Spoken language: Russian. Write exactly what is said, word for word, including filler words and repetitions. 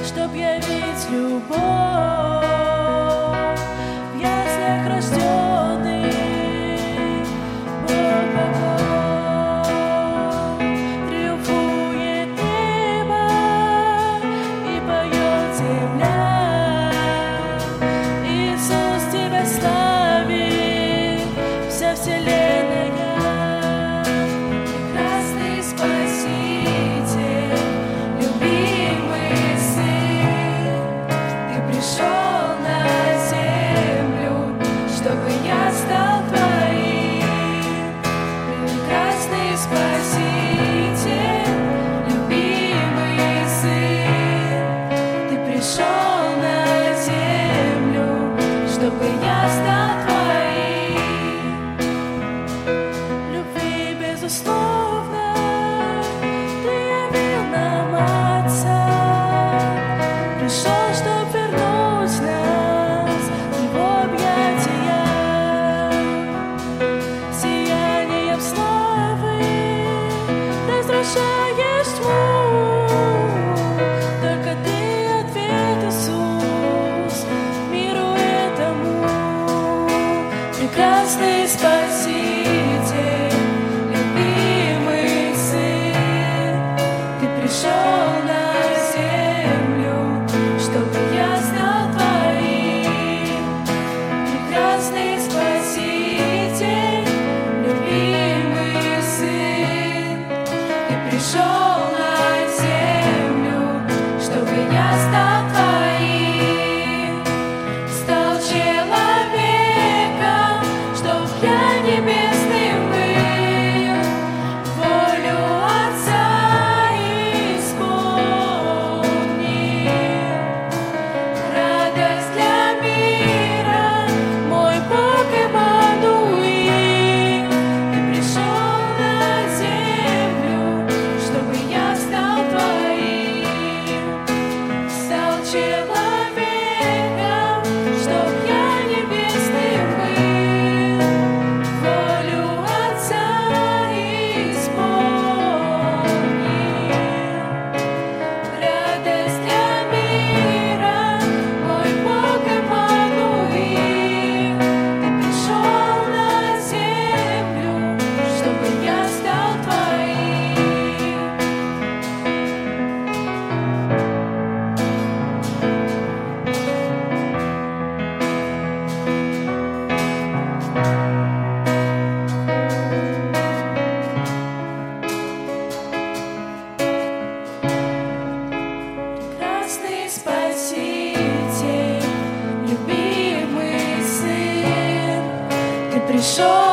чтоб явить любовь в яслях рожденный Бог богов. Триумфует небо и поет земля. Иисус тебя славит, вся вселенная. Прекрасный Спаситель, любимый Сын, Ты пришел на землю, чтобы я стал Твоим. Прекрасный Спаситель, любимый Сын, Ты пришел на землю, чтобы я стал Твоим. Любви безусловно Ты явил нам Отца, пришел, чтоб вернуть нас в Его объятия, сиянием славы развращаешь тьму. Только Ты ответ, Иисус, миру этому. Прекрасный Спаситель, любимый Сын, Ты пришел на землю, чтобы я стал Твоим. Прекрасный Спаситель, любимый Сын, Ты пришел на землю, чтобы я стал Твоим. Стал человеком, чтоб я небесным был, волю Отца исполнил. Радость для мира, мой Бог Эммануил. Ты пришел на землю, чтобы я стал Твоим. Стал человеком, чтоб я небесным был, волю Отца исполнил. Радость для мира, мой Бог Эммануил. Ты пришел на землю, чтобы я стал Твоим. Прекрасный Спаситель, любимый Сын, Ты пришел